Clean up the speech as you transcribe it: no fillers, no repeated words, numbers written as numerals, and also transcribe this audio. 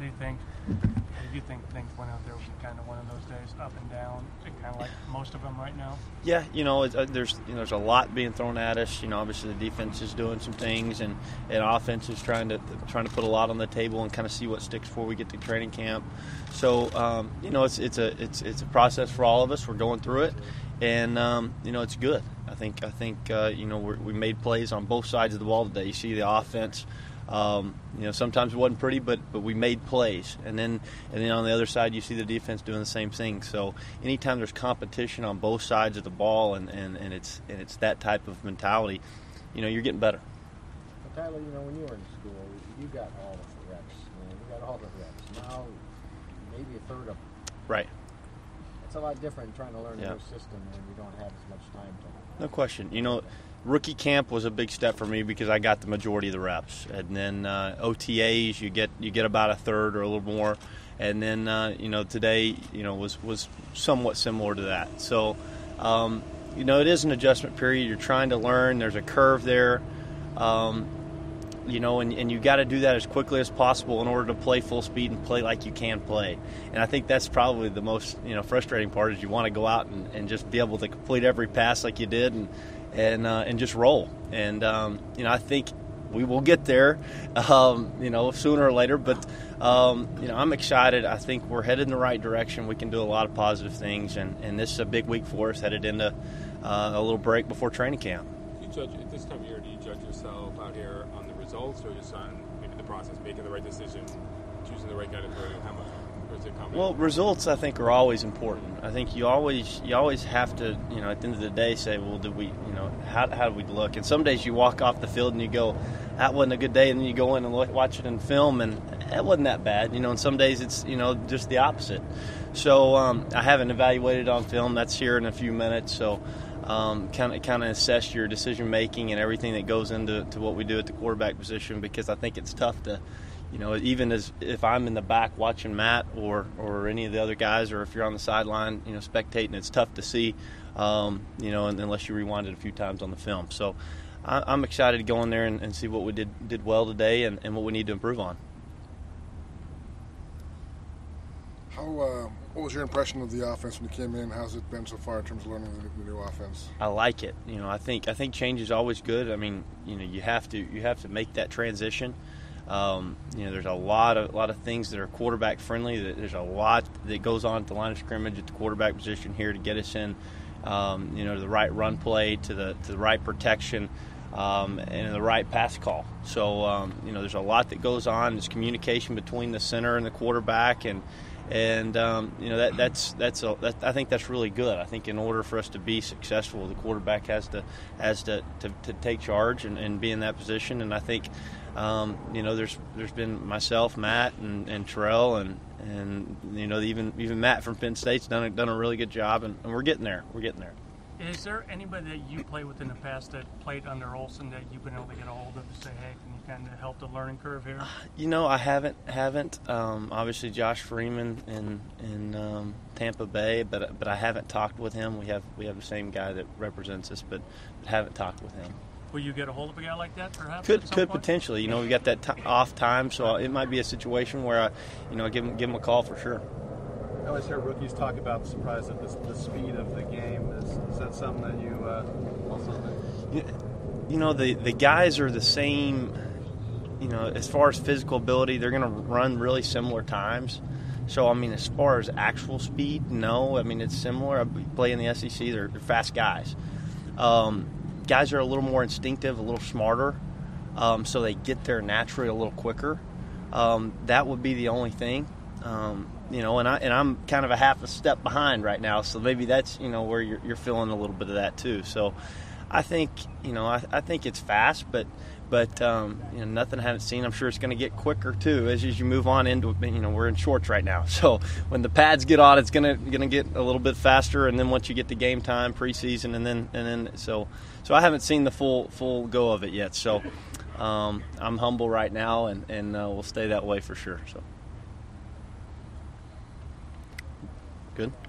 do you think things went out there was kind of one of those days, up and down, kind of like most of them right now? Yeah, there's a lot being thrown at us. Obviously the defense is doing some things, and offense is trying to put a lot on the table and kind of see what sticks before we get to training camp. So it's a process for all of us. We're going through it, and it's good. I think we made plays on both sides of the ball today. You see the offense. Sometimes it wasn't pretty, but we made plays, and then on the other side you see the defense doing the same thing. So anytime there's competition on both sides of the ball, and it's that type of mentality, you're getting better. Well, Tyler, when you were in school, you got all the reps. You got all the reps. Now, maybe a third of them. Right. It's a lot different trying to learn a new system when you don't have as much time to. No question. Rookie camp was a big step for me because I got the majority of the reps, and then OTAs you get about a third or a little more, and then today was somewhat similar to that. So it is an adjustment period. You're trying to learn. There's a curve there, and you got to do that as quickly as possible in order to play full speed and play like you can play. And I think that's probably the most frustrating part is you want to go out and just be able to complete every pass like you did and just roll. And I think we will get there, sooner or later. But I'm excited. I think we're headed in the right direction. We can do a lot of positive things, and this is a big week for us, headed into a little break before training camp. At this time of year, do you judge yourself out here on the results, or just on maybe the process, making the right decision, choosing the right guy to throw you? How much? Well, results I think are always important. I think you always have to, at the end of the day, say, well, did we, how did we look? And some days you walk off the field and you go, that wasn't a good day, and then you go in and watch it in film, and it wasn't that bad. And some days it's, just the opposite. So I haven't evaluated on film. That's here in a few minutes. So kind of assess your decision making and everything that goes into what we do at the quarterback position, because I think it's tough to. Even as if I'm in the back watching Matt or any of the other guys, or if you're on the sideline, spectating, it's tough to see, unless you rewind it a few times on the film. So I'm excited to go in there and see what we did well today and what we need to improve on. What was your impression of the offense when you came in? How's it been so far in terms of learning the new offense? I like it. I think change is always good. I mean, you have to make that transition. There's a lot of things that are quarterback friendly. There's a lot that goes on at the line of scrimmage at the quarterback position here to get us in, to the right run play, to the right protection, and the right pass call. So there's a lot that goes on. There's communication between the center and the quarterback, and that's I think that's really good. I think in order for us to be successful, the quarterback has to take charge and be in that position. And I think there's been myself, Matt, and Terrell, and even Matt from Penn State's done a really good job, and we're getting there. Is there anybody that you played with in the past that played under Olson that you've been able to get a hold of to say, hey, can you kind of help the learning curve here? I haven't. Obviously, Josh Freeman in Tampa Bay, but I haven't talked with him. We have the same guy that represents us, but haven't talked with him. Will you get a hold of a guy like that, perhaps? Could potentially. We got that off time, so it might be a situation where I give him a call for sure. I always hear rookies talk about the surprise of the speed of the game. Is that something that you also think? The guys are the same. As far as physical ability, they're going to run really similar times. So, as far as actual speed, no. It's similar. I play in the SEC. They're fast guys. Guys are a little more instinctive, a little smarter, so they get there naturally a little quicker. That would be the only thing. And I'm kind of a half a step behind right now, so maybe that's where you're feeling a little bit of that too. So I think I think it's fast, but nothing I haven't seen. I'm sure it's going to get quicker too as you move on into we're in shorts right now, so when the pads get on, it's going to get a little bit faster, and then once you get to game time, preseason, and then so I haven't seen the full go of it yet. So I'm humble right now, and we'll stay that way for sure. So. Good.